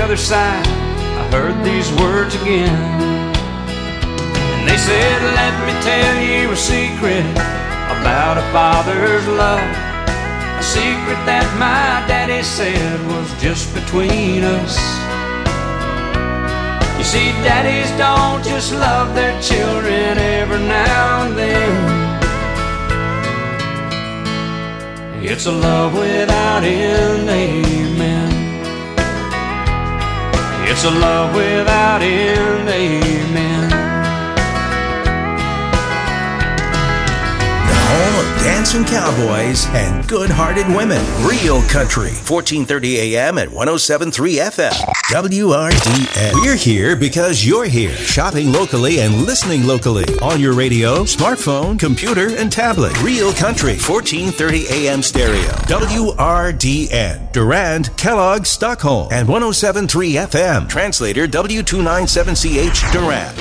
other side, I heard these words again. And they said, let me tell you a secret about a father's love. A secret that my daddy said was just between us. You see, daddies don't just love their children every now and then. It's a love without end, amen. It's a love without end, amen. The home of dancing cowboys and good-hearted women. Real Country, 1430 AM at 107.3 FM. WRDN. We're here because you're here. Shopping locally and listening locally. On your radio, smartphone, computer, and tablet. Real Country, 1430 AM stereo. WRDN. Durand, Kellogg, Stockholm. And 107.3 FM. Translator W297CH Durand.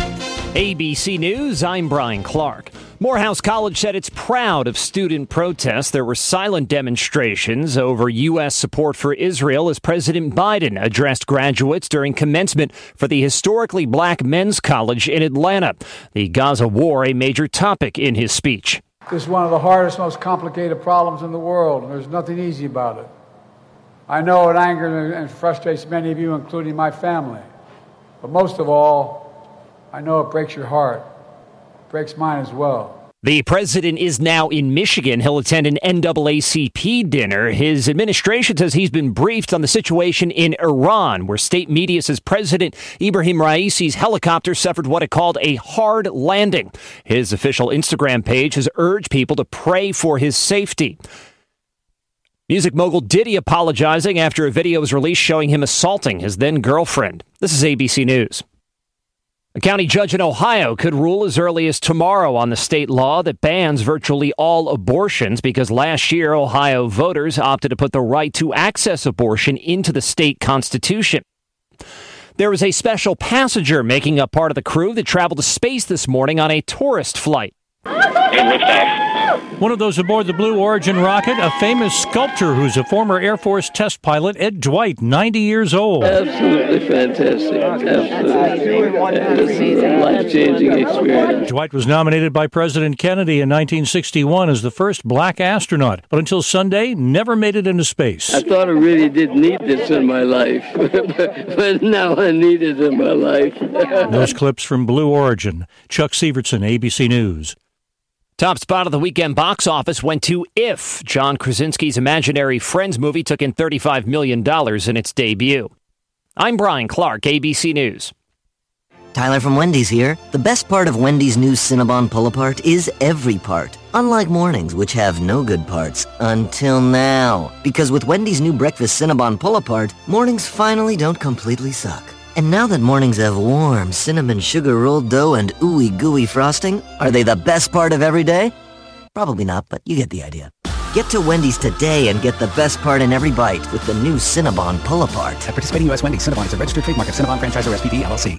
ABC News, I'm Brian Clark. Morehouse College said it's proud of student protests. There were silent demonstrations over U.S. support for Israel as President Biden addressed graduates during commencement for the historically black men's college in Atlanta. The Gaza war, a major topic in his speech. This is one of the hardest, most complicated problems in the world. There's nothing easy about it. I know it angers and frustrates many of you, including my family. But most of all, I know it breaks your heart. It breaks mine as well. The president is now in Michigan. He'll attend an NAACP dinner. His administration says he's been briefed on the situation in Iran, where state media says President Ibrahim Raisi's helicopter suffered what it called a hard landing. His official Instagram page has urged people to pray for his safety. Music mogul Diddy apologizing after a video was released showing him assaulting his then-girlfriend. This is ABC News. A county judge in Ohio could rule as early as tomorrow on the state law that bans virtually all abortions because last year Ohio voters opted to put the right to access abortion into the state constitution. There was a special passenger making up part of the crew that traveled to space this morning on a tourist flight. One of those aboard the Blue Origin rocket, a famous sculptor who's a former Air Force test pilot, Ed Dwight, 90 years old. Absolutely fantastic. Absolutely. A life-changing experience. Dwight was nominated by President Kennedy in 1961 as the first black astronaut, but until Sunday, never made it into space. I thought I really didn't need this in my life, but now I need it in my life. Those clips from Blue Origin. Chuck Sievertson, ABC News. Top spot of the weekend box office went to If. John Krasinski's Imaginary Friends movie took in $35 million in its debut. I'm Brian Clark, ABC News. Tyler from Wendy's here. The best part of Wendy's new Cinnabon Pull-Apart is every part. Unlike mornings, which have no good parts. Until now. Because with Wendy's new breakfast Cinnabon Pull-Apart, mornings finally don't completely suck. And now that mornings have warm cinnamon sugar rolled dough and ooey gooey frosting, are they the best part of every day? Probably not, but you get the idea. Get to Wendy's today and get the best part in every bite with the new Cinnabon Pull-Apart. At participating U.S. Wendy's, Cinnabon is a registered trademark of Cinnabon Franchisor SPV, LLC.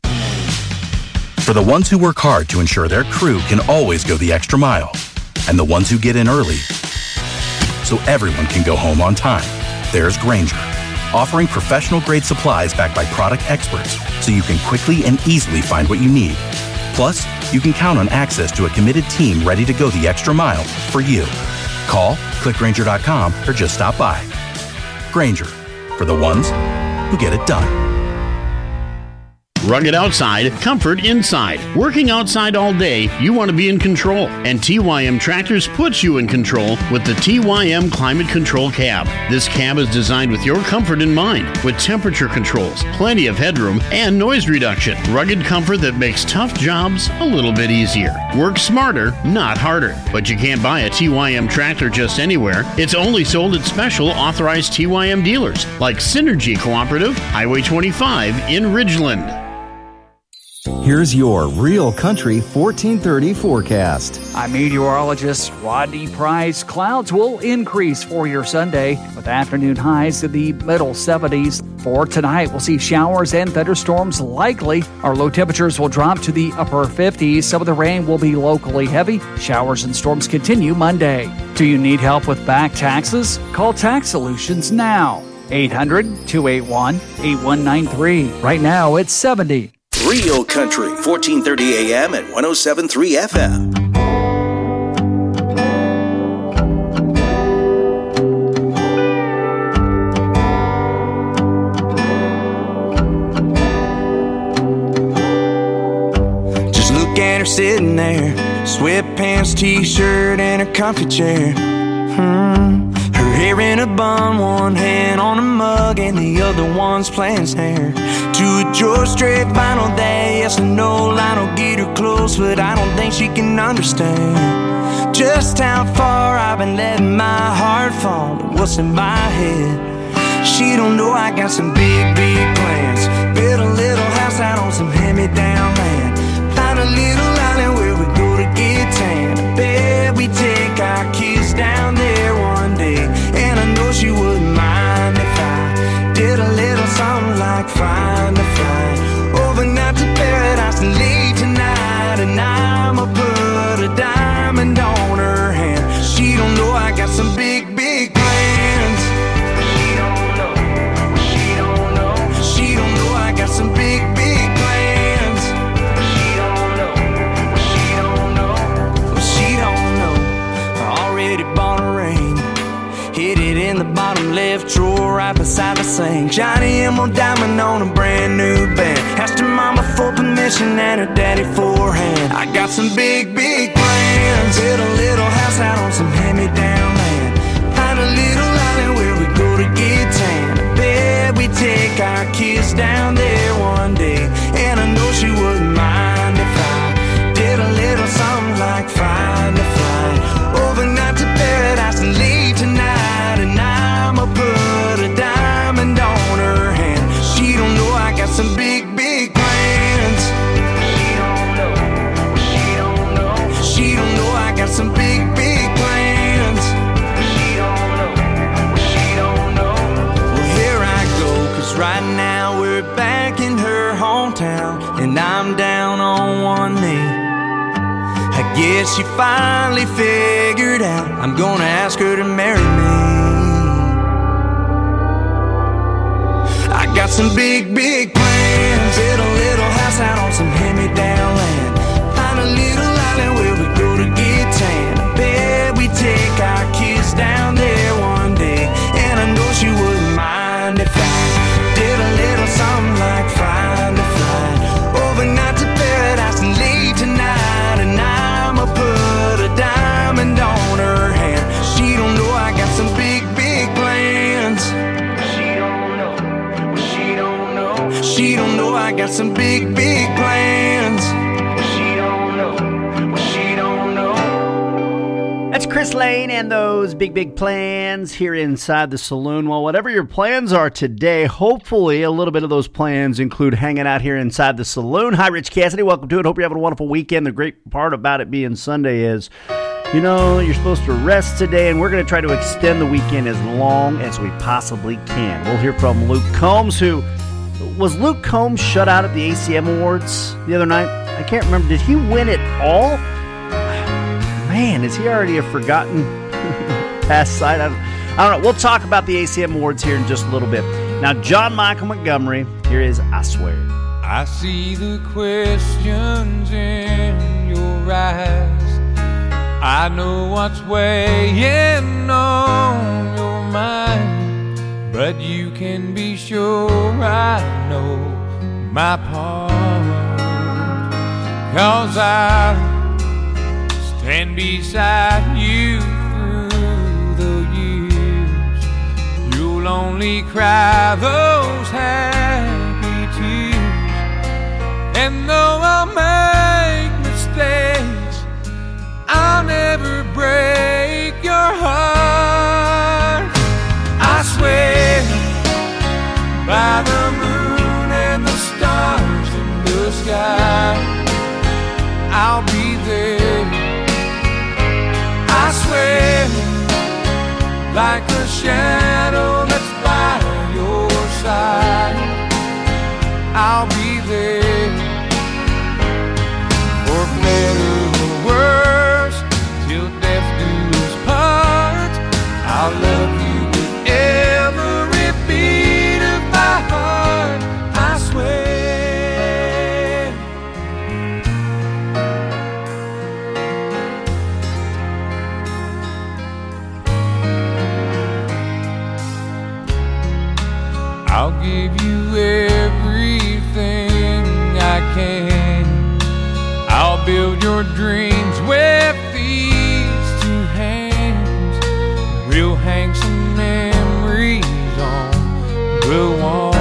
For the ones who work hard to ensure their crew can always go the extra mile, and the ones who get in early so everyone can go home on time, there's Grainger, offering professional-grade supplies backed by product experts so you can quickly and easily find what you need. Plus, you can count on access to a committed team ready to go the extra mile for you. Call, click Grainger.com, or just stop by. Grainger, for the ones who get it done. Rugged outside, comfort inside. Working outside all day, you want to be in control. And TYM Tractors puts you in control with the TYM Climate Control Cab. This cab is designed with your comfort in mind, with temperature controls, plenty of headroom, and noise reduction. Rugged comfort that makes tough jobs a little bit easier. Work smarter, not harder. But you can't buy a TYM tractor just anywhere. It's only sold at special authorized TYM dealers, like Synergy Cooperative, Highway 25 in Ridgeland. Here's your Real Country 1430 forecast. I'm meteorologist Rodney Price. Clouds will increase for your Sunday with afternoon highs in the middle 70s. For tonight, we'll see showers and thunderstorms likely. Our low temperatures will drop to the upper 50s. Some of the rain will be locally heavy. Showers and storms continue Monday. Do you need help with back taxes? Call Tax Solutions now. 800-281-8193. Right now, it's 70. Real Country, 1430 AM at 107.3 FM. Just look at her sitting there, sweatpants, t-shirt, and her comfy chair. Her hair in a bun, one hand on a mug, and the other one's playing snare. To a George Strait vinyl that yes or no line will get her close, but I don't think she can understand just how far I've been letting my heart fall and what's in my head. She don't know I got some big, big plans. Build a little house out on some hand-me-down land. Find a little island where we go to get tan. I bet we take our kids down there one day, and I know she wouldn't mind if I did a little something like find a flight overnight to paradise and late tonight, and I'ma put a diamond on her hand. She don't know I got some big, big plans. She don't know, she don't know, she don't know I got some big, big plans. She don't know, she don't know, she don't know. I already bought a ring, hid it in the bottom left drawer right beside the sink. Johnny Emerald diamond on a brand new band. Asked her mama for permission and her daddy for a hand. I got some big, big plans. Build a little house out on some hand-me-down land. Find a little island where we go to get tan. I bet we take our kids down there one day, and I know she wouldn't mind if I did a little something like find a flight overnight to paradise and late tonight, and I'ma put a diamond on her hand. She don't know I got some big, big plans. She don't know, she don't know, she don't know I got some big, big plans. She don't know, she don't know. Well, here I go, cause right now we're back in her hometown, and I'm down on one knee. I guess she finally figured out I'm gonna ask her to marry me. I got some big, big plans. Build a little house out on some hand-me-down land. Find a little island where we go to get tan. I bet we take our kids down there one day, and I know she wouldn't mind if I did a little something like find a flight overnight to paradise and late tonight, and I'ma put a diamond on her hand. She don't know I got some big, big plans. She don't know, she don't know, she don't know I got some big, big plans. She don't know, she don't know. That's Chris Lane and those big, big plans here inside the saloon. Well, whatever your plans are today, hopefully a little bit of those plans include hanging out here inside the saloon. Hi, Rich Cassidy. Welcome to it. Hope you're having a wonderful weekend. The great part about it being Sunday is, you know, you're supposed to rest today, and we're going to try to extend the weekend as long as we possibly can. We'll hear from Luke Combs, who... Was Luke Combs shut out at the ACM Awards the other night? I can't remember. Did he win it all? Man, is he already a forgotten past sight? I don't know. We'll talk about the ACM Awards here in just a little bit. Now, John Michael Montgomery, here is I Swear. I see the questions in your eyes. I know what's weighing on your mind. But you can be sure I know my part, 'cause I stand beside you through the years. You'll only cry those happy tears. And though I'll make mistakes, I'll never break your heart. I swear by the moon and the stars in the sky, I'll be there. I swear like a shadow that's by your side, I'll be there. For better or worse, till death do us part, I'll love you with every beat give you everything I can. I'll build your dreams with these two hands. We'll hang some memories on the wall.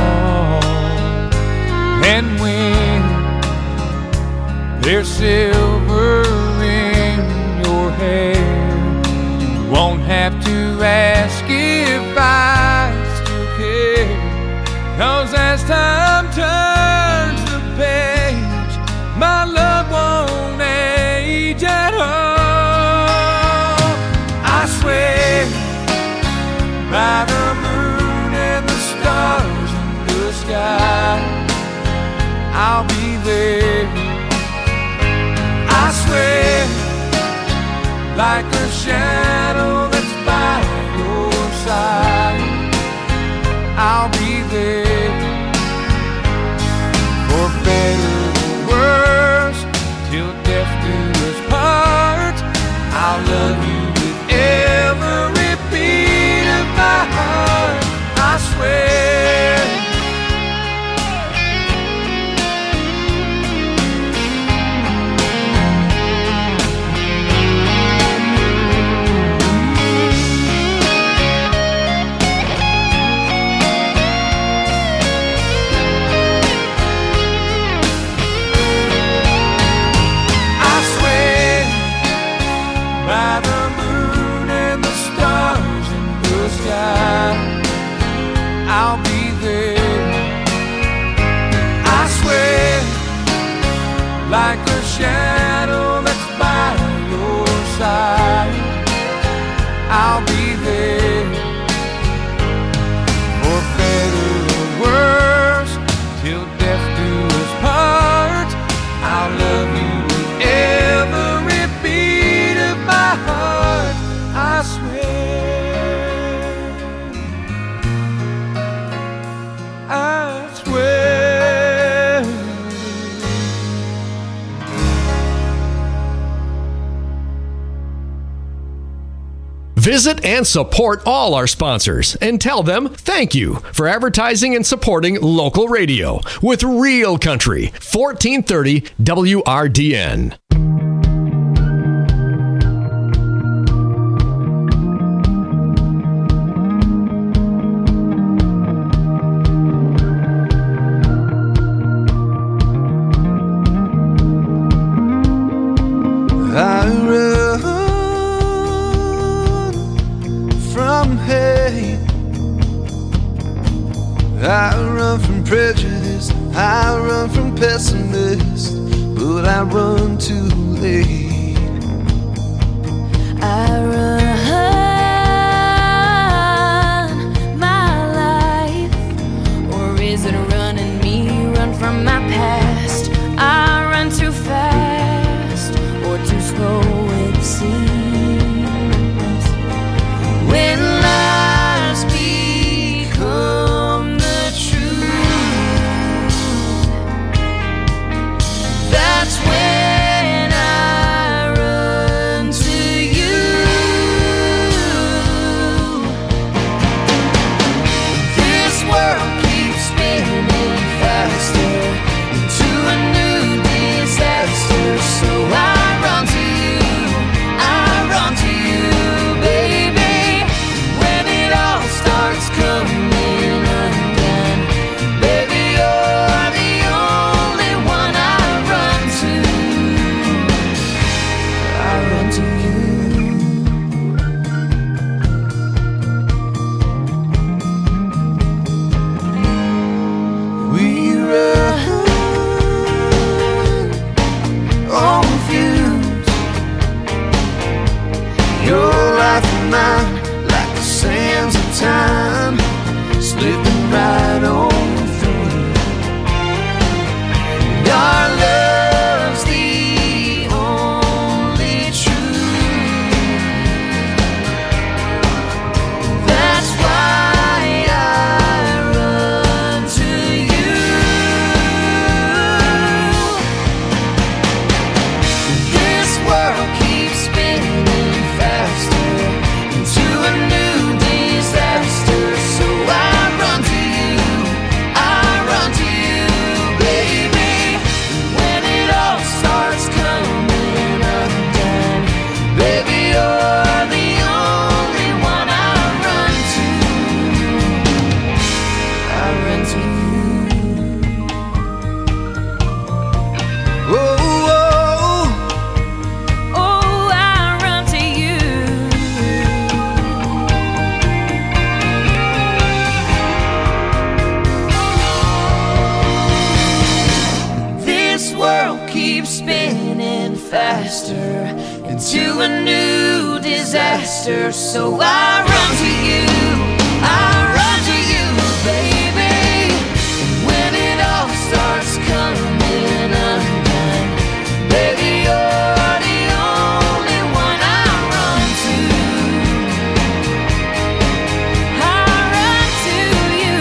And when there's silver in your hair, you won't have to ask if I still care. 'Cause as time turns the page, my love won't age at all. I swear by the moon and the stars in the sky, I'll be there. I swear, like a shadow that's by your side, I'll be there. For better or worse, till death do us part, I'll love you with every beat of my heart. I swear. I'll be there. I swear, like a shadow that's by your side, I'll be there. For better or worse, till death do us part, I'll love you with every beat of my heart. I swear. I swear. Visit and support all our sponsors and tell them thank you for advertising and supporting local radio with Real Country 1430 WRDN. I run from hate, I run from prejudice, I run from pessimists, but I run too late. I run my life, or is it running me? Run from my past. I run too fast, or too slow it seems. When lies become the truth, that's when I run to you. This world keeps spinning faster into faster into a new disaster. So I run to you, baby. And when it all starts coming undone, baby, you're the only one I run to. I run to you,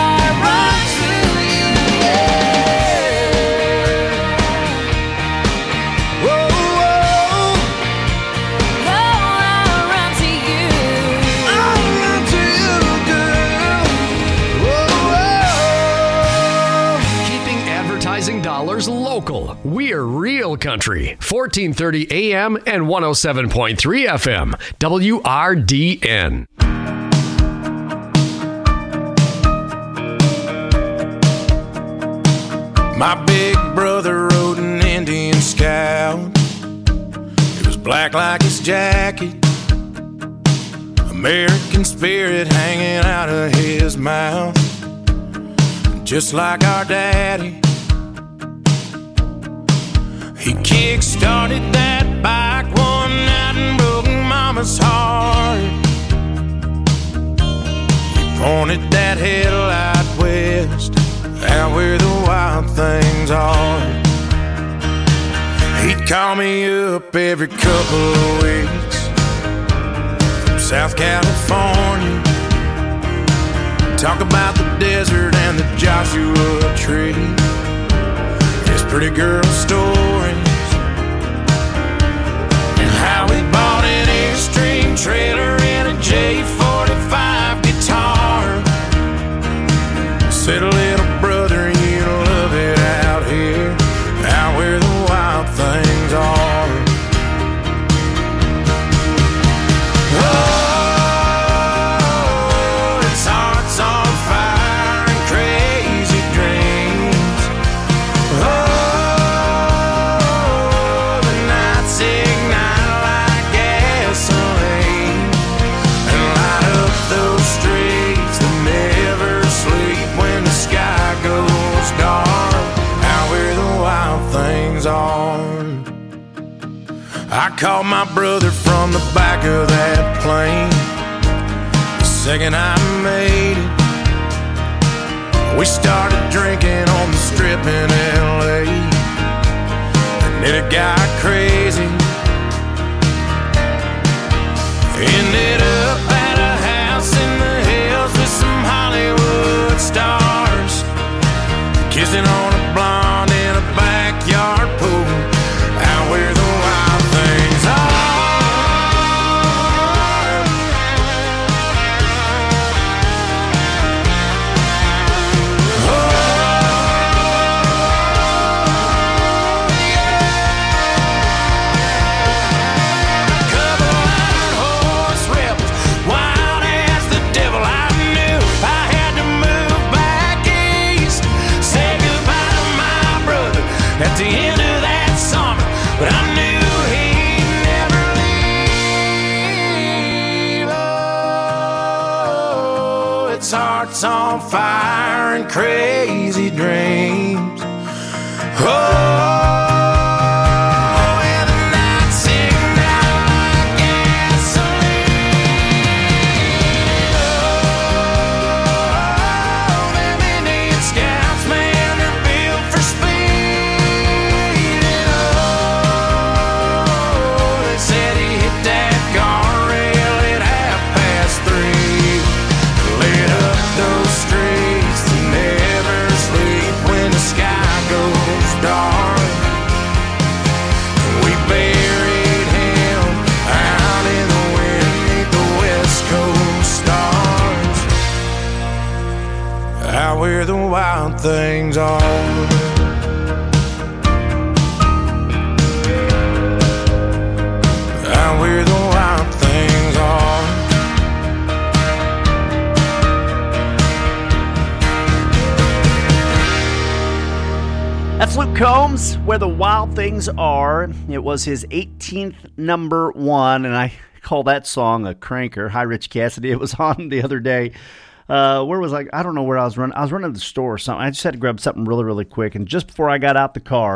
yeah. Whoa, whoa. Oh, I run to you. I run to you, girl. Whoa, whoa. Keeping advertising dollars local. We're Real Country, 1430 AM and 107.3 FM, WRDN. My big brother rode an Indian Scout. It was black like his jacket, American spirit hanging out of his mouth, just like our daddy. He kick-started that bike one night and broke Mama's heart. He pointed that headlight west, out where the wild things are. He'd call me up every couple of weeks from South California, talk about the desert and the Joshua Tree, his pretty girl stories, and how he bought an Airstream trailer and a J45 guitar. Said, little brother, you love it out here, out where the wild things are. Oh, its heart's on fire and crazy dreams. Oh, the nights ignite like gasoline and light up those streets that never sleep when the sky goes dark, out where the wild things are. I called my brother from the back of that plane the second I made it. We started drinking on the strip in LA, and it got crazy. Ended up at a house in the hills with some Hollywood stars, kissing on a blonde in a backyard pool, out where the wild things are. Couple iron horse rebels, wild as the devil. I knew I had to move back east, say goodbye to my brother at the end of that summer, but I knew he'd never leave. Oh, its heart's on fire and crazy dreams. Oh, and the nights ignite like gasoline. Oh, them Indian Scouts, man, they're built for speed. And oh, they said he hit that guardrail at 3:30, lit up those streets that never sleep when the sky goes dark. We buried him out in the wind beneath the West Coast stars, out where the wild things are. Out where the wild things are. That's Luke Combs, Where the Wild Things Are. It was his 18th number one, and I call that song a cranker. Hi, Rich Cassidy. It was on the other day. Where was I? I don't know where I was running. I was running to the store or something. I just had to grab something really, really quick. And just before I got out the car,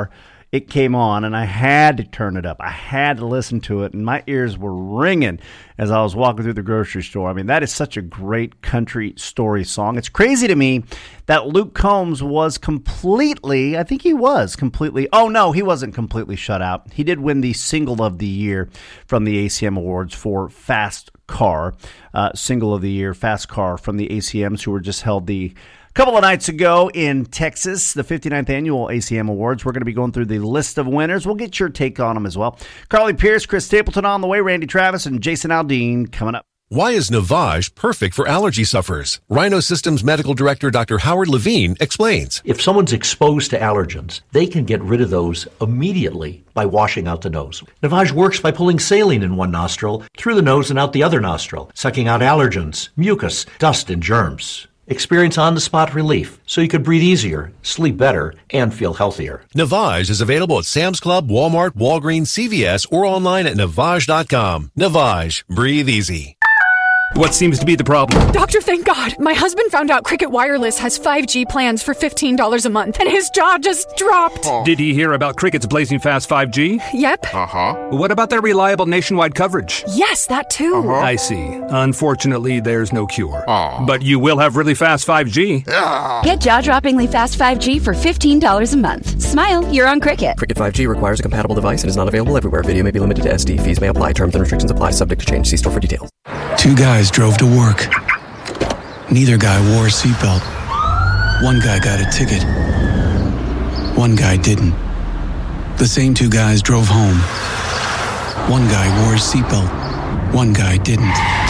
it came on, and I had to turn it up. I had to listen to it, and my ears were ringing as I was walking through the grocery store. I mean, that is such a great country story song. It's crazy to me that Luke Combs was completely, I think he was completely, oh no, he wasn't completely shut out. He did win the Single of the Year from the ACM Awards for Fast Car. Single of the Year, Fast Car from the ACMs, who were just held the couple of nights ago in Texas, the 59th Annual ACM Awards. We're going to be going through the list of winners. We'll get your take on them as well. Carly Pierce, Chris Stapleton on the way, Randy Travis, and Jason Aldean coming up. Why is Navage perfect for allergy sufferers? Rhino Systems Medical Director Dr. Howard Levine explains. If someone's exposed to allergens, they can get rid of those immediately by washing out the nose. Navage works by pulling saline in one nostril, through the nose and out the other nostril, sucking out allergens, mucus, dust, and germs. Experience on-the-spot relief so you could breathe easier, sleep better, and feel healthier. Navage is available at Sam's Club, Walmart, Walgreens, CVS, or online at Navage.com. Navage. Breathe easy. What seems to be the problem? Doctor, thank God. My husband found out Cricket Wireless has 5G plans for $15 a month, and his jaw just dropped. Did he hear about Cricket's blazing fast 5G? Yep. What about their reliable nationwide coverage? Yes, that too. I see. Unfortunately, there's no cure. But you will have really fast 5G. Get jaw-droppingly fast 5G for $15 a month. Smile, you're on Cricket. Cricket 5G requires a compatible device and is not available everywhere. Video may be limited to SD. Fees may apply. Terms and restrictions apply. Subject to change. See store for details. Two guys drove to work. Neither guy wore a seatbelt. One guy got a ticket. One guy didn't. The same two guys drove home. One guy wore a seatbelt. One guy didn't.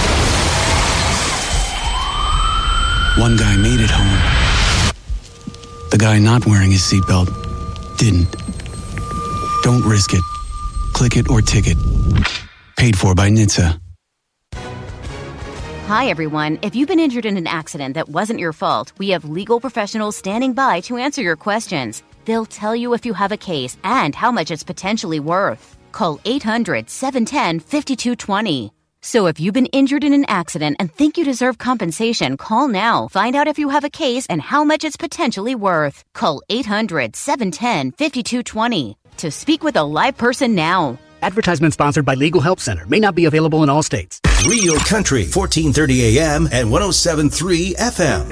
One guy made it home. The guy not wearing his seatbelt didn't. Don't risk it. Click it or ticket. Paid for by NHTSA. Hi, everyone. If you've been injured in an accident that wasn't your fault, we have legal professionals standing by to answer your questions. They'll tell you if you have a case and how much it's potentially worth. Call 800-710-5220. So if you've been injured in an accident and think you deserve compensation, call now. Find out if you have a case and how much it's potentially worth. Call 800-710-5220 to speak with a live person now. Advertisement sponsored by Legal Help Center. May not be available in all states. Real Country, 1430 AM and 107.3 FM.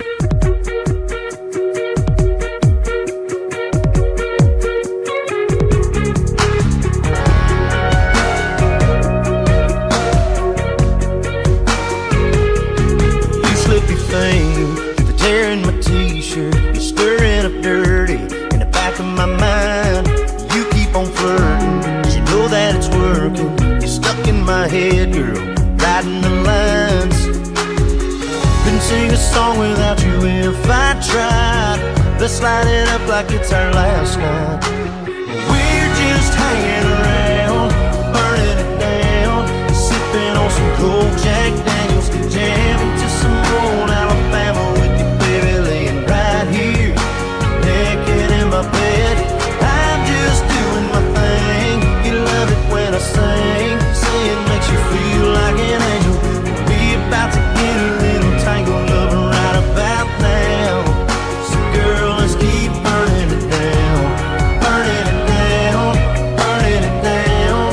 You slippy thing, you're tearing my t-shirt. You're stirring up dirty in the back of my mind. You keep on flirting. Know that it's working. You're stuck in my head, girl, riding the lines. Couldn't sing a song without you if I tried. Let's light it up like it's our last night. We're just hanging around, burning it down, sipping on some cold Jack Daniels, jamming to some old Alabama with you, baby, laying right here, naked in my bed. I'm just doing my thing. Love it when I sing, say it makes you feel like an angel. We're about to get a little tangled up right about now. So girl, let's keep burning it down, burning it down, burning it down.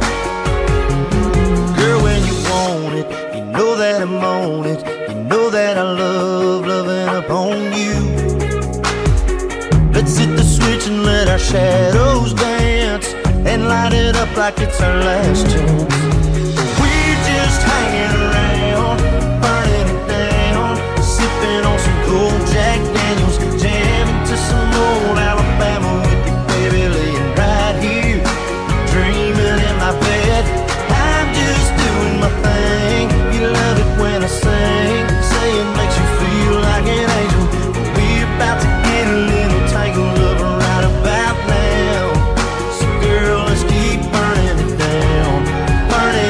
Girl, when you want it, you know that I'm on it. You know that I love loving up on you. Let's hit the switch and let our shadows dance and light it up like it's our last chance. We're just hanging around, burning it down, sipping on some cold Jack Daniels, jamming to some old Alabama with you, baby, laying right here, dreaming in my bed. I'm just doing my thing. You love it when I sing, say it makes you feel like an angel. We're about to get a little tangled up right about now. Let's keep burning it down, burning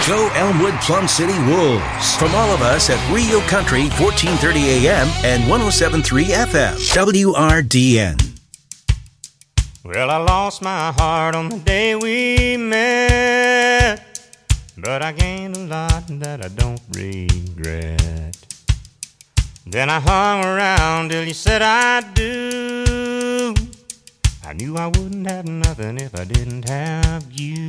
Go Elmwood Plum City Wolves. From all of us at Rio Country, 1430 AM and 107.3 FM. WRDN. Well, I lost my heart on the day we met, but I gained a lot that I don't regret. Then I hung around till you said I do. I knew I wouldn't have nothing if I didn't have you.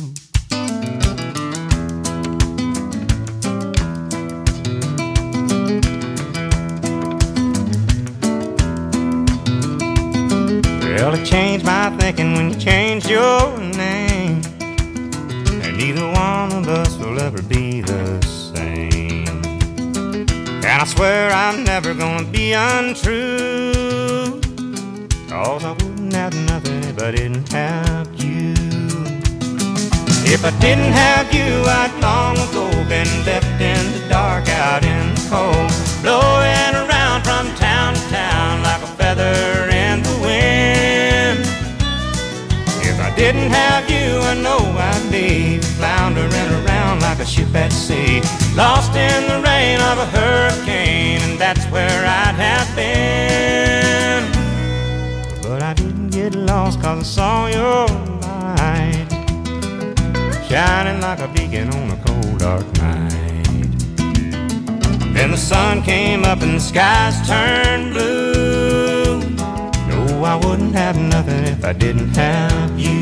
Well, it changed my thinking when you changed your name, and neither one of us will ever be the same. And I swear I'm never gonna be untrue, 'cause I wouldn't have nothing if I didn't have you. If I didn't have you, I'd long ago been left in the dark, out in the cold, blowing around from town to town like a feather in the wind. If I didn't have you, I know I'd be floundering around like a ship at sea, lost in the rain of a hurricane, and that's where I'd have been. But I didn't get lost 'cause I saw your light shining like a beacon on a cold dark night. Then the sun came up and the skies turned blue. No, I wouldn't have nothing if I didn't have you.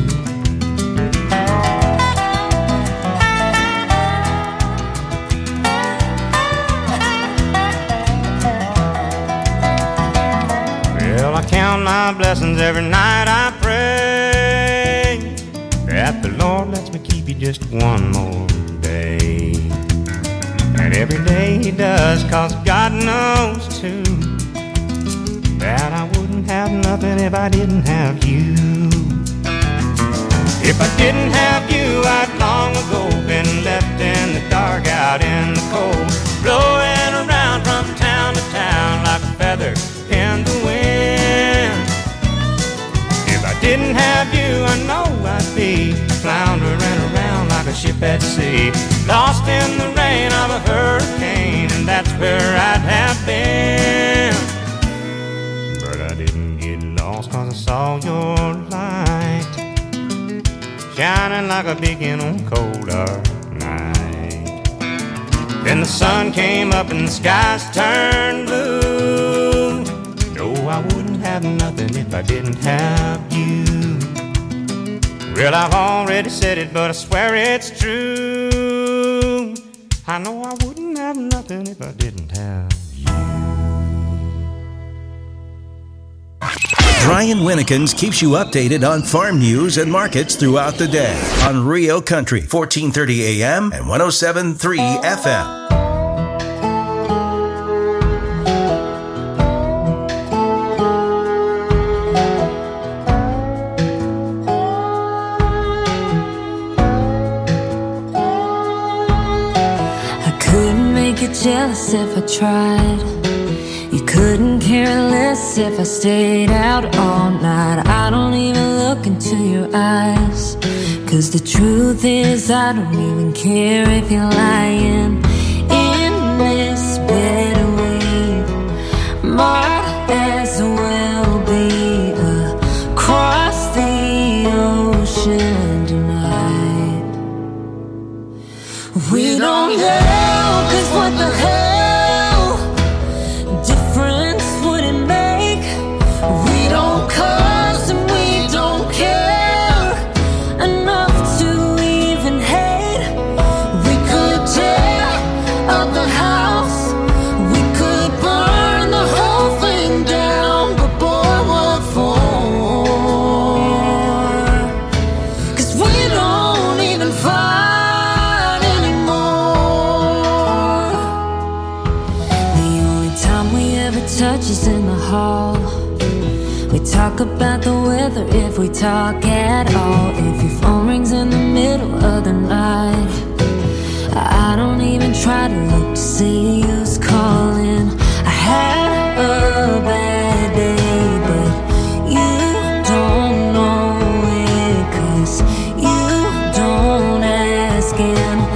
Well, I count my blessings every night I pray that the Lord lets me keep you just one more day. And every day He does, 'cause God knows too that I wouldn't have nothing if I didn't have you. If I didn't have you, I'd long ago been left in the dark, out in the cold, blowing around from town to town like a feather in the wind. If I didn't have you, I know I'd be floundering around like a ship at sea, lost in the rain of a hurricane, and that's where I'd have been. But I didn't get lost 'cause I saw your light shining like a beacon on a cold dark night. Then the sun came up and the skies turned blue. No, I wouldn't have nothing if I didn't have you. Well, I've already said it, but I swear it's true. I know I wouldn't have nothing if I didn't have Brian Winnekins keeps you updated on farm news and markets throughout the day on Rio Country, 1430 AM and 107.3 FM. I couldn't make you jealous if I tried. You couldn't care less if I stayed out all night. I don't even look into your eyes, 'cause the truth is I don't even care if you're lying. In this bed we might as well be across the ocean tonight. We don't know, 'cause what the hell difference would it make? We don't cuss and we don't care enough to even hate. We could tear up the house, we could burn the whole thing down, but boy, what for? 'Cause we don't even fight anymore. The only time we ever touch is in the hall. We talk about the weather if we talk at all. If your phone rings in the middle of the night, I don't even try to look to see who's calling. I had a bad day, but you don't know it, 'cause you don't ask, and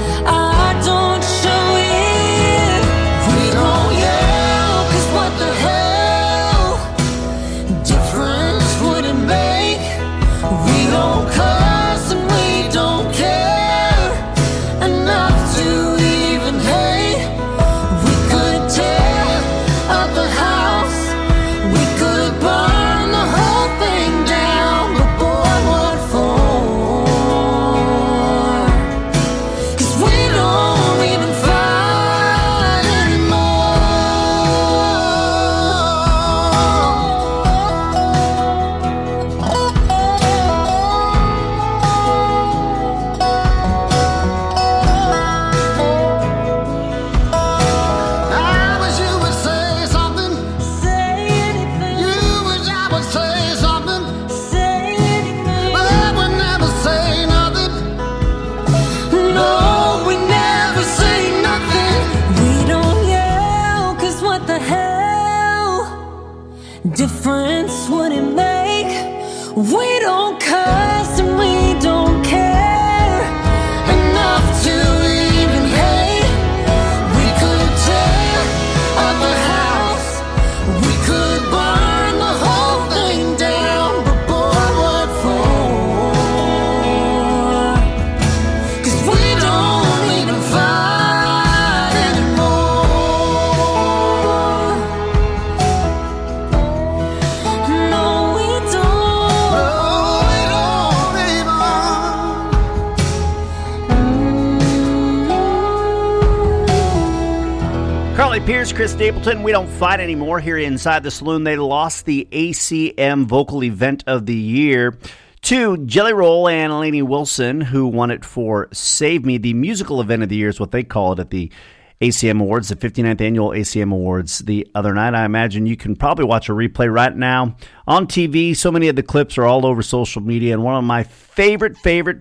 Randy Pierce, Chris Stapleton. We don't fight anymore here inside the saloon. They lost the ACM Vocal Event of the Year to Jelly Roll and Lainey Wilson, who won it for Save Me. The musical event of the year is what they call it at the ACM Awards, the 59th Annual ACM Awards the other night. I imagine you can probably watch a replay right now on TV. So many of the clips are all over social media, and one of my favorite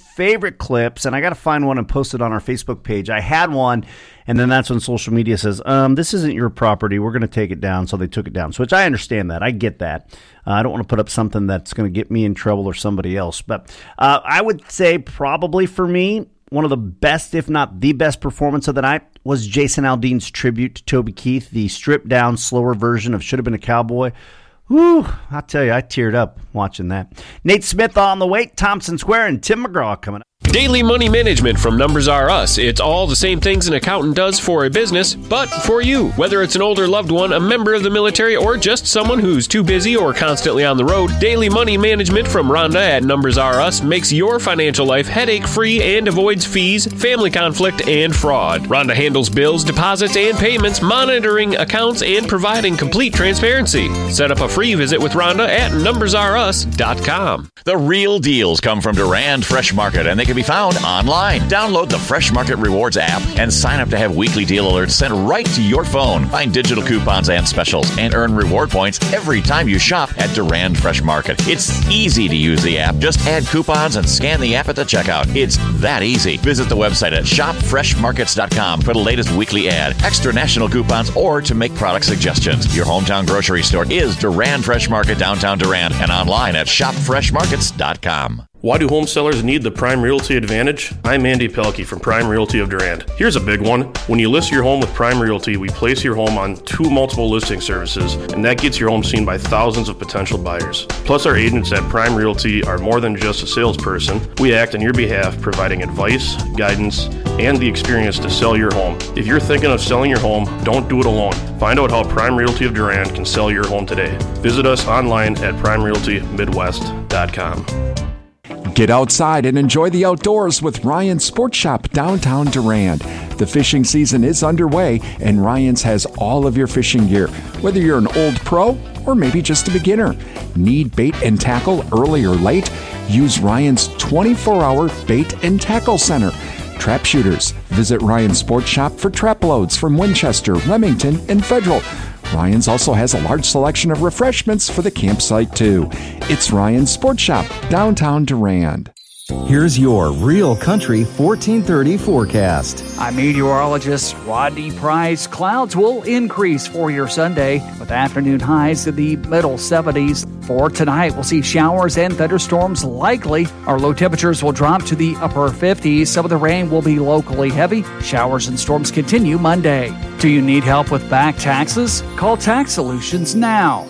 clips, and I got to find one and post it on our Facebook page. I had one, and then that's when social media says, this isn't your property. We're going to take it down. So they took it down, so which I understand that. I get that. I don't want to put up something that's going to get me in trouble or somebody else. But I would say probably for me, one of the best, if not the best performance of the night was Jason Aldean's tribute to Toby Keith, the stripped-down, slower version of Should Have Been a Cowboy. Whew, I tell you, I teared up watching that. Nate Smith on the way, Thompson Square, and Tim McGraw coming up. Daily money management from Numbers R Us. It's all the same things an accountant does for a business, but for you. Whether it's an older loved one, a member of the military, or just someone who's too busy or constantly on the road, daily money management from Rhonda at Numbers R Us makes your financial life headache-free and avoids fees, family conflict, and fraud. Rhonda handles bills, deposits, and payments, monitoring accounts, and providing complete transparency. Set up a free visit with Rhonda at numbersrus.com. The real deals come from Durand Fresh Market, and they can be found online. Download the Fresh Market Rewards app and sign up to have weekly deal alerts sent right to your phone. Find digital coupons and specials and earn reward points every time you shop at Durand Fresh Market. It's easy to use the app. Just add coupons and scan the app at the checkout. It's that easy. Visit the website at shopfreshmarkets.com for the latest weekly ad, extra national coupons, or to make product suggestions. Your hometown grocery store is Durand Fresh Market, downtown Durand, and online at shopfreshmarkets.com. Why do home sellers need the Prime Realty Advantage? I'm Andy Pelkey from Prime Realty of Durand. Here's a big one. When you list your home with Prime Realty, we place your home on 2 multiple listing services, and that gets your home seen by thousands of potential buyers. Plus, our agents at Prime Realty are more than just a salesperson. We act on your behalf, providing advice, guidance, and the experience to sell your home. If you're thinking of selling your home, don't do it alone. Find out how Prime Realty of Durand can sell your home today. Visit us online at primerealtymidwest.com. Get outside and enjoy the outdoors with Ryan's Sports Shop downtown Durand. The fishing season is underway, and Ryan's has all of your fishing gear. Whether you're an old pro or maybe just a beginner, need bait and tackle early or late? Use Ryan's 24-hour bait and tackle center. Trap shooters, visit Ryan's Sports Shop for trap loads from Winchester, Remington, and Federal. Ryan's also has a large selection of refreshments for the campsite, too. It's Ryan's Sports Shop, downtown Durand. Here's your Real Country 1430 forecast. I'm meteorologist Rodney Price. Clouds will increase for your Sunday with afternoon highs in the middle 70s. For tonight, we'll see showers and thunderstorms likely. Our low temperatures will drop to the upper 50s. Some of the rain will be locally heavy. Showers and storms continue Monday. Do you need help with back taxes? Call Tax Solutions now.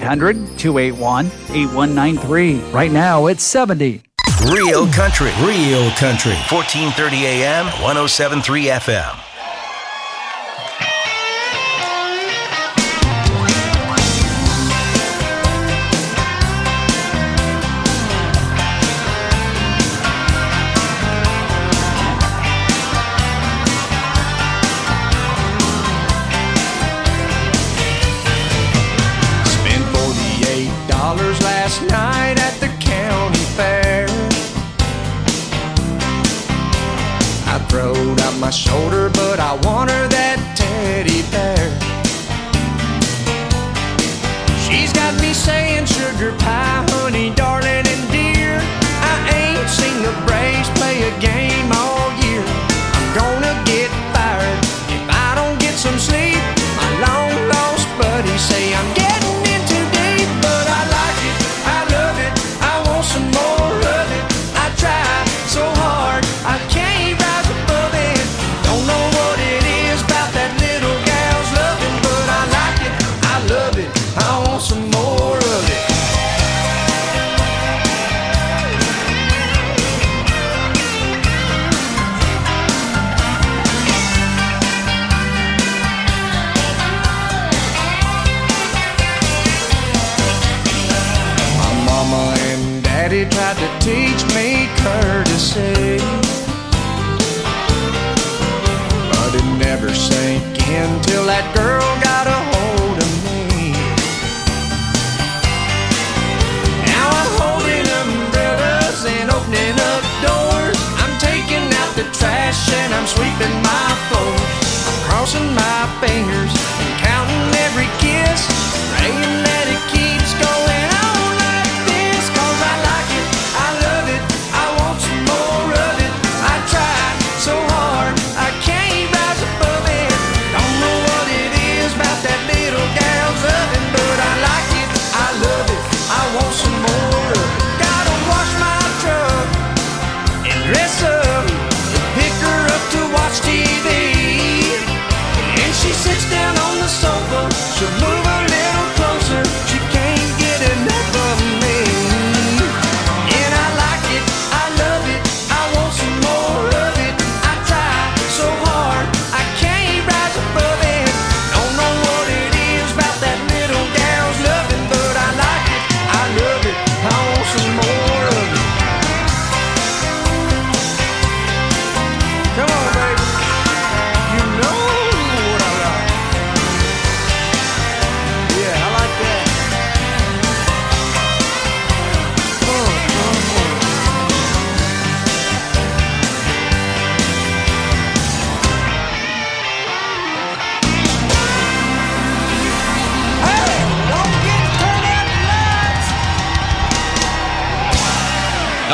800-281-8193. Right now, it's 70. Real Country. 1430 AM, 107.3 FM. Spent $48 last night at the county fair. I throwed out my shoulder, but I want her that teddy bear. She's got me saying sugar pie, honey, darling, and dear. I ain't seen the Braves play a game all year. I'm gonna get fired if I don't get some sleep. My long lost buddies say I'm getting in too deep, but I like it, I love it, I want some more of it. I try so hard, I can't rise above it. Don't know what it is about that little gal's loving, but I like it, I love it, I want some more of it. My mama and daddy tried to teach me courtesy, but it never sank in till that girl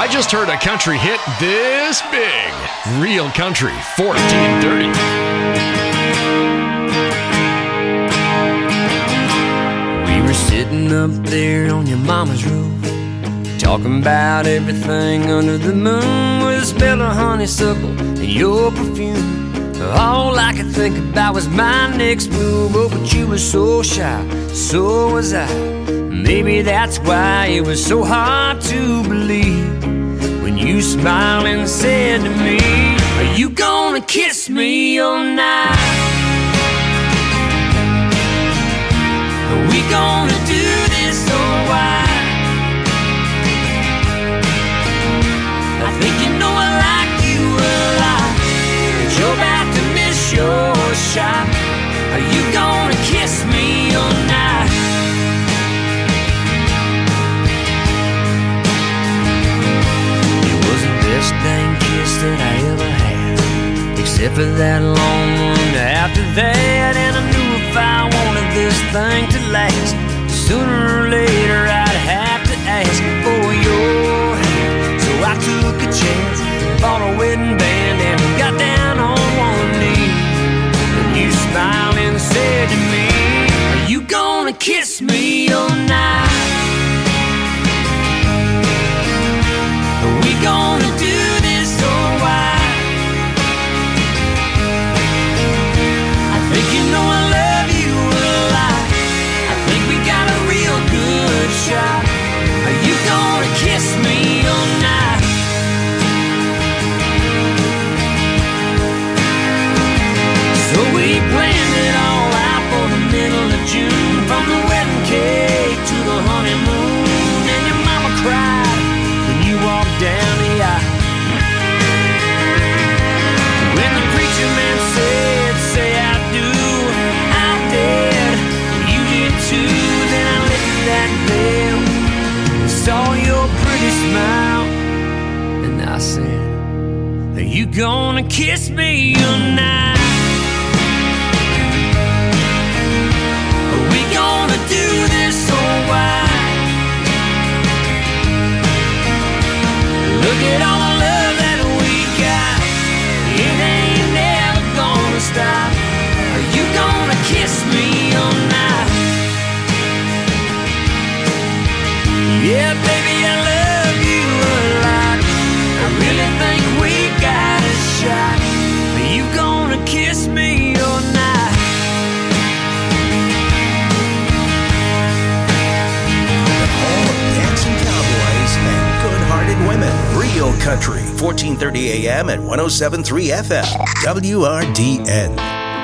I just heard a country hit this big. Real Country 1430. We were sitting up there on your mama's roof, talking about everything under the moon, with a smell of honeysuckle and your perfume. All I could think about was my next move. Oh, but you were so shy, so was I. Maybe that's why it was so hard to believe when you smiled and said to me, are you gonna kiss me all night? Are we gonna do this or why? I think you know I like you a lot, but you're about to miss your shot. Are you gonna kiss me all night? It was the best dang kiss that I ever had, except for that long one after that. And I knew if I wanted this thing to last, sooner or later I'd have to ask for your hand. So I took a chance, bought a wedding band, and got down on one knee. And you smiled and said to me, are you gonna kiss me all night? Are we gonna do this or why? I think you know I love you a lot. I think we got a real good shot. Are you gonna kiss me all night? So we planned it all out for the middle of June, from the wedding cake to the honeymoon. And your mama cried when you walked down the aisle. When the preacher man said, say I do, I did, you did too. Then I lifted that veil and saw your pretty smile, and I said, are you gonna kiss me all night? Are we gonna do this or why? Look at all the love that we got, it ain't never gonna stop. Are you gonna kiss me all night? Yeah, baby, I love you a lot. I really think we got a shot. Are you gonna kiss me all night? Dancing cowboys and good-hearted women. Real Country, 1430 AM and 107.3 FM. WRDN.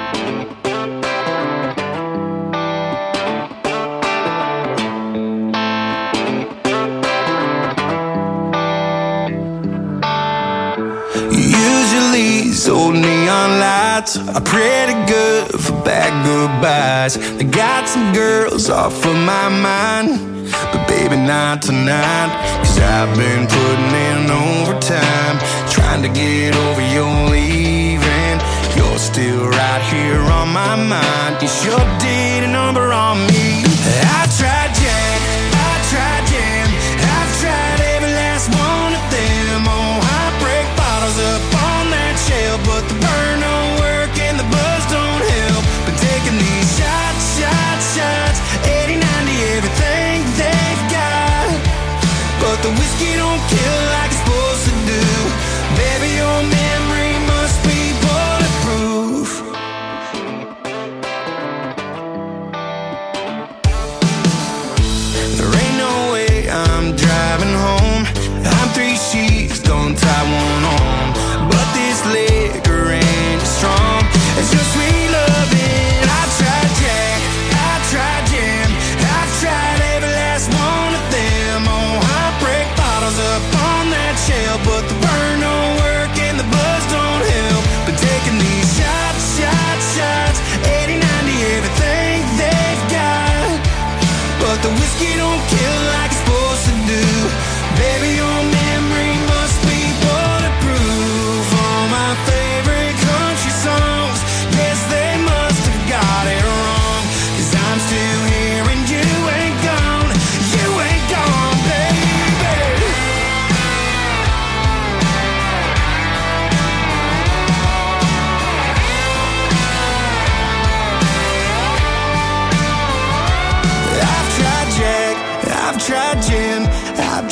Usually these old neon lights are pretty good for bad goodbyes. They got some girls off of my mind, but baby not tonight. 'Cause I've been putting in overtime, trying to get over your leaving. You're still right here on my mind. You sure did a number on me. I tried Jack, I tried Jam, I've tried every last one of them. Oh, heartbreak bottles up on that shelf, but the burn don't work and the buzz don't help. Been taking these shots, shots, shots, 80, 90, everything they've got, but the whiskey don't kill like it's supposed to do. Baby, your memory must be bulletproof.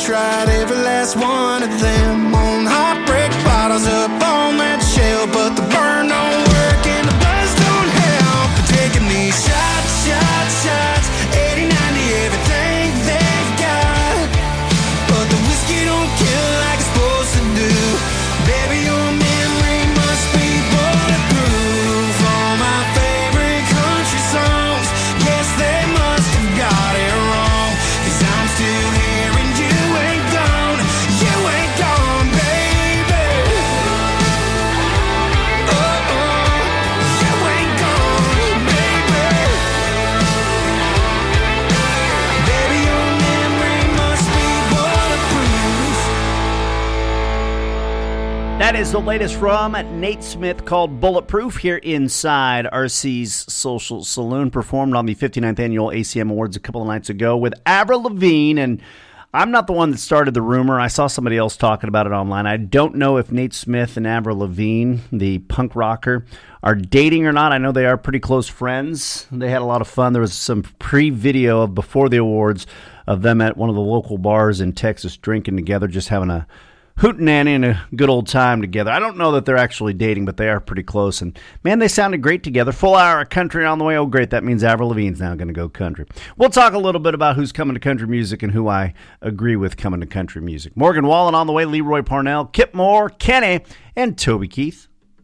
tried every last one of them. On heartbreak bottles up on that shelf, but the burn don't work and the buzz don't help. Taking these shots, shots, shots, 80, 90, everything they've got. But the whiskey don't kill like it's supposed to do. Baby, your memory must be bulletproof. All my favorite country songs, yes, they must have got it wrong. 'Cause I'm still here and you ain't gone. You ain't gone, baby. Oh, oh, you ain't gone, baby. Baby, your memory must be bulletproof. That is the latest from Nate Smith called Bulletproof here inside RC's Social Saloon, performed on the 59th Annual ACM Awards a couple of nights ago with Avril Lavigne. And I'm not the one that started the rumor. I saw somebody else talking about it online. I don't know if Nate Smith and Avril Lavigne, the punk rocker, are dating or not. I know they are pretty close friends. They had a lot of fun. There was some pre-video of before the awards of them at one of the local bars in Texas drinking together, just having a hootenanny and a good old time together. I don't know that they're actually dating, but they are pretty close. And, man, they sounded great together. Full hour of country on the way. Oh, great. That means Avril Lavigne's now going to go country. We'll talk a little bit about who's coming to country music and who I agree with coming to country music. Morgan Wallen on the way. Leroy Parnell, Kip Moore, Kenny, and Toby Keith.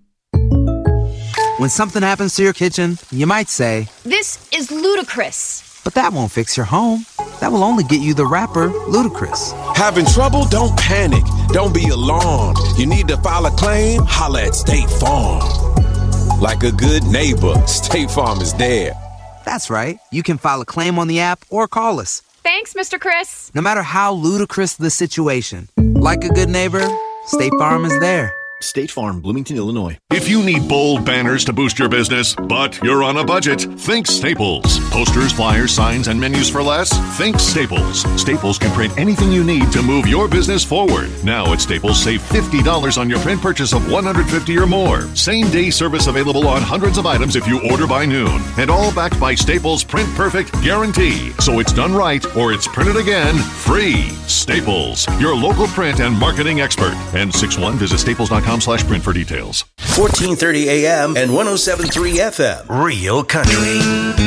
When something happens to your kitchen, you might say, "This is ludicrous." but that won't fix your home. That will only get you the rapper, Ludacris. Having trouble? Don't panic. Don't be alarmed. You need to file a claim? Holla at State Farm. Like a good neighbor, State Farm is there. That's right. You can file a claim on the app or call us. Thanks, Mr. Chris. No matter how ludicrous the situation, like a good neighbor, State Farm is there. State Farm, Bloomington, Illinois. If you need bold banners to boost your business, but you're on a budget, think Staples. Posters, flyers, signs, and menus for less? Think Staples. Staples can print anything you need to move your business forward. Now at Staples, save $50 on your print purchase of $150 or more. Same-day service available on hundreds of items if you order by noon. And all backed by Staples' Print Perfect guarantee. So it's done right or it's printed again free. Staples, your local print and marketing expert. N61, visit staples.com/print for details. 1430 AM and 107.3 FM. Real Country.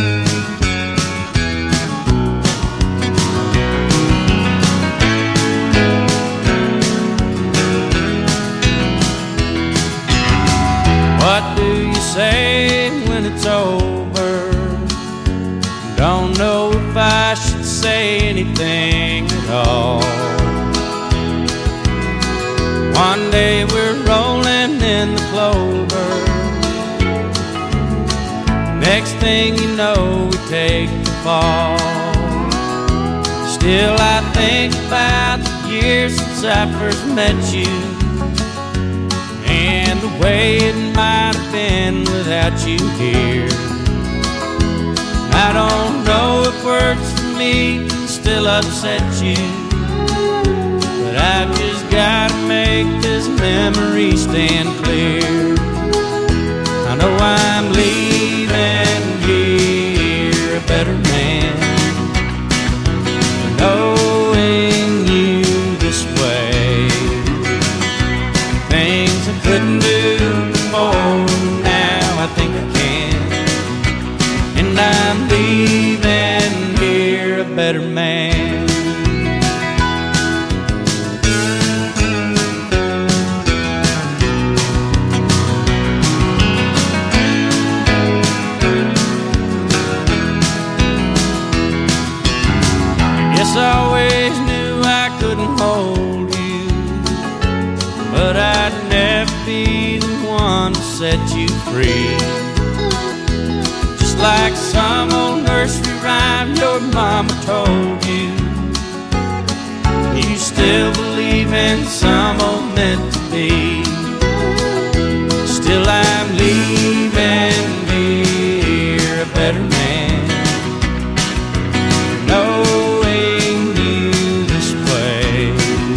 What do you say when it's over? Don't know if I should say anything at all. One day we're rolling in the clover. Next thing you know, we take the fall. Still I think about the years since I first met you, and the way it might have been without you here. I don't know if words for me can still upset you, but I've just gotta make this memory stand clear. I know I'm leaving here a better man, knowing you this way. Things I couldn't do before, now I think I can. And I'm leaving here a better man. I always knew I couldn't hold you, but I'd never be the one to set you free. Just like some old nursery rhyme your mama told you, you still believe in some old meant to be. Still I'm leaving here a better man, knowing you this way.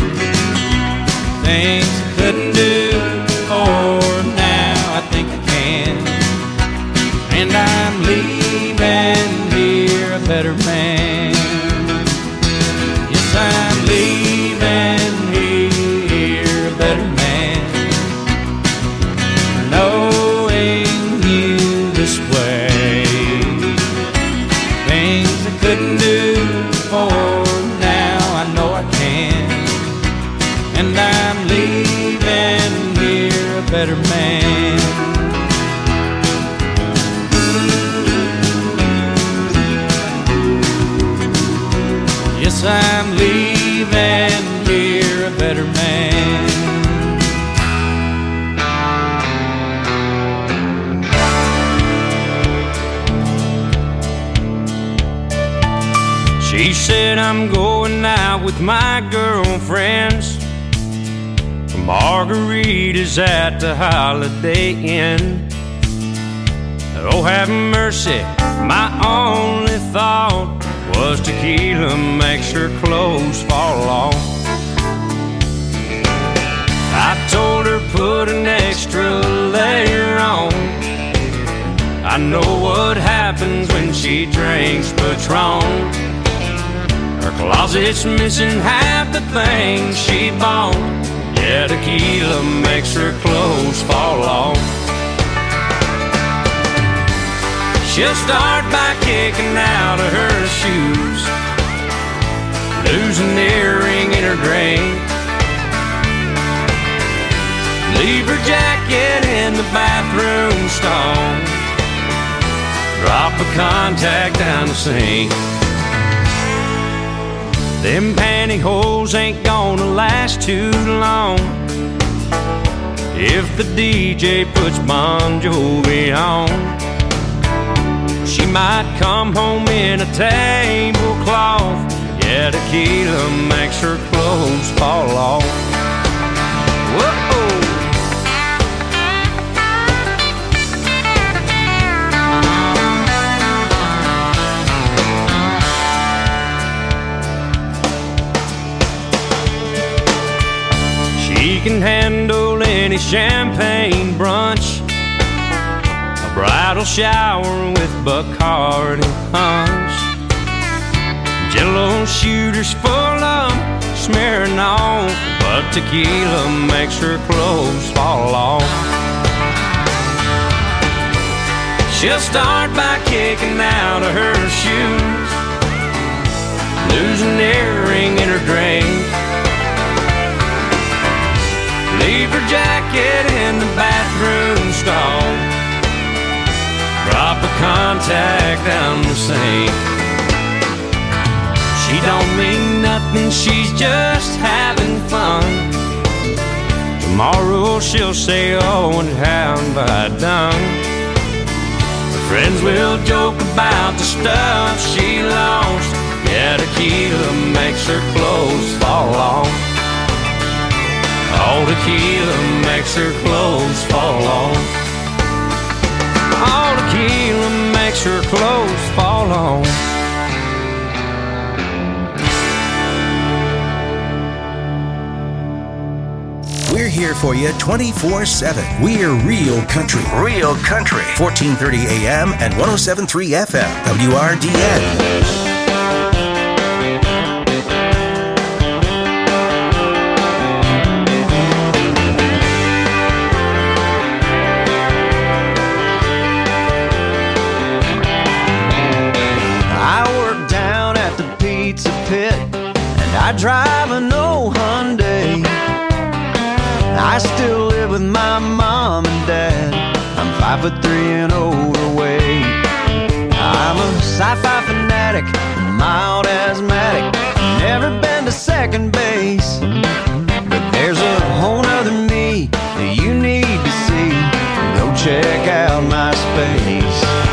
Things I couldn't do before, now I think I can. And I'm leaving here a better man. Yes, I'm leaving better man. Yes, I'm leaving here a better man. She said I'm going out with my girlfriends for margaritas at the Holiday Inn. Oh, have mercy, my only thought was tequila makes her clothes fall off. I told her put an extra layer on. I know what happens when she drinks Patron. Her closet's missing half the things she bought. Yeah, tequila makes her clothes fall off. She'll start by kicking out of her shoes, lose an earring in her drink, leave her jacket in the bathroom stall, drop a contact down the sink. Them pantyhose ain't gonna last too long if the DJ puts Bon Jovi on. She might come home in a tablecloth. Yeah, tequila makes her clothes fall off. Whoa! She can handle any champagne brunch, a bridal shower with Bacardi punch, Jello shooters full of smearing off, but tequila makes her clothes fall off. She'll start by kicking out of her shoes, lose an earring in her drink, leave her jacket in the bathroom stall, drop a contact down the sink. She don't mean nothing, she's just having fun. Tomorrow she'll say, oh, and how have I done? Her friends will joke about the stuff she lost. Yeah, tequila makes her clothes fall off. Oh, tequila makes her clothes fall off. Oh, tequila makes her clothes fall off. We're here for you 24/7. We're Real Country. Real Country. 1430 AM and 107.3 FM. WRDN. I drive an old Hyundai. I still live with my mom and dad. I'm 5'3" and overweight. I'm a sci-fi fanatic, mild asthmatic. Never been to second base, but there's a whole nother me that you need to see. Go check out my space.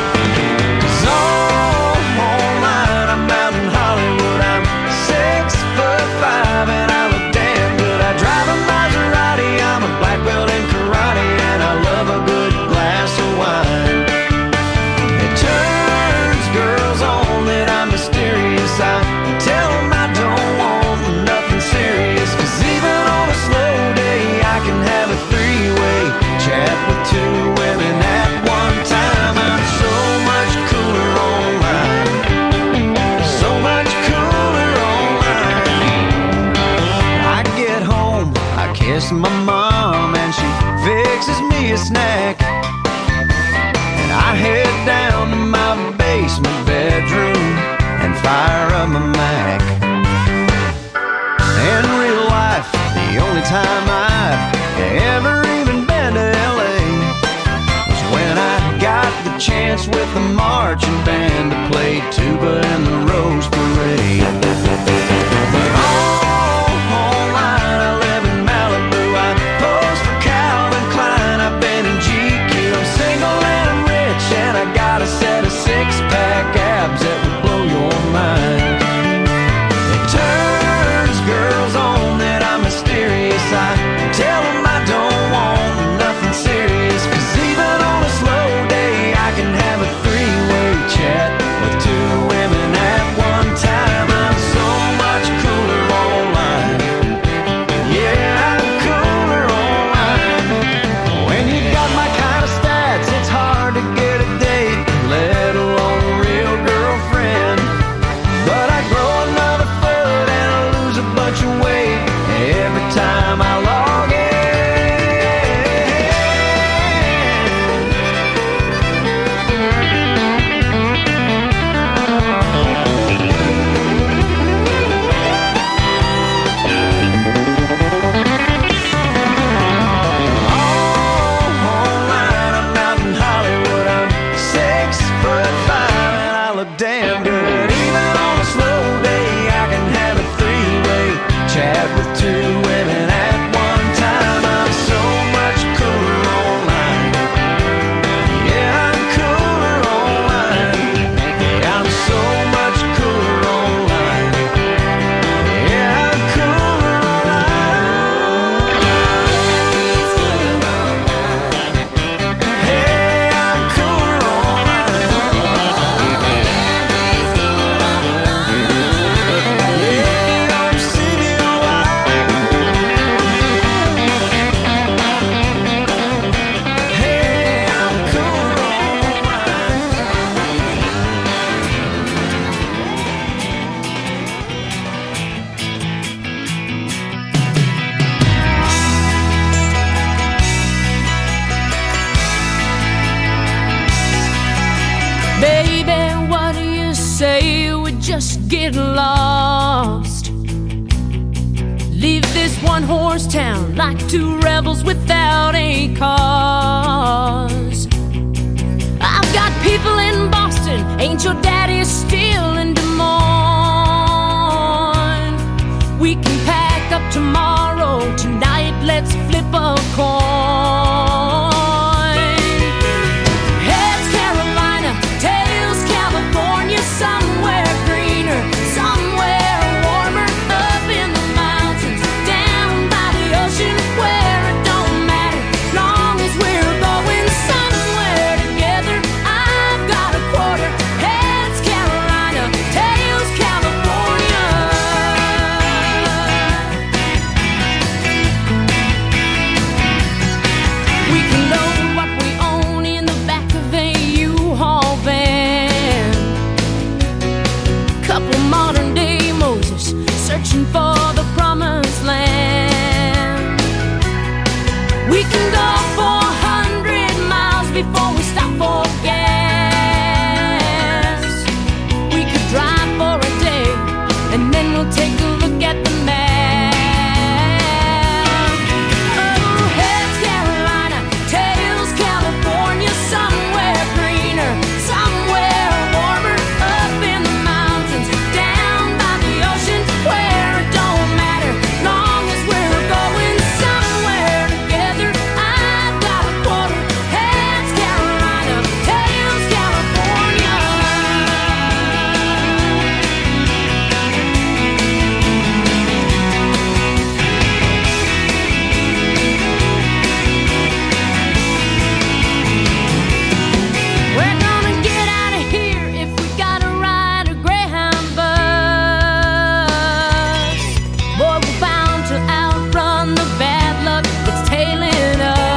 And I look damn good. I drive a Maserati. I'm a black belt in karate, and I love a good glass of wine. It turns girls on that I'm mysterious. I tell them I don't want nothing serious, 'cause even on a slow day I can have a three-way chat with two women at one time. I'm so much cooler online. So much cooler online. I get home, I kiss my mom, and she fixes me a snack. And I head down to my basement bedroom and fire up my Mac. In real life, the only time I've ever even been to dress with a marching band to play tuba in the Rose Parade. But online, I live in Malibu. I pose for Calvin Klein. I've been in GQ. I'm single and I'm rich, and I got a set of six-pack abs that would blow your mind. It turns girls on that I'm mysterious. I tell them I don't want nothing serious, 'cause even on a slow day I can have a three-way chat with two women at one time. I'm so much cooler online. Yeah, I'm cooler online. When you got my kind of stats, it's hard to get a date, let alone a real girlfriend. But I grow another foot and I lose a bunch of weight every time I log in. Online, I'm out in Hollywood. I'm 6'5" and I look damn good. Even on a slow day, I can have a three-way chat with two women at one time. I'm so much cooler online. Yeah, I'm cooler online. Yeah, I'm so much cooler online. Yeah, I'm cooler online. Hey, I'm cooler online. Yeah, I'm seeing online. Hey, I'm cooler online. Baby, what do you say we just get lost? Leave this one-horse town like two rebels without a cause. I've got people in Boston, ain't your daddy still in Des Moines? We can pack up tomorrow, tonight let's flip a coin. Heads Carolina, tails California, somewhere greener, somewhere warmer, up in the mountains, down by the ocean, where it don't matter, long as we're going somewhere together. I've got a quarter. Heads Carolina, tails California. We can load what we own in the back of a U-Haul van. Couple modern day Moses searching for the promised land. We can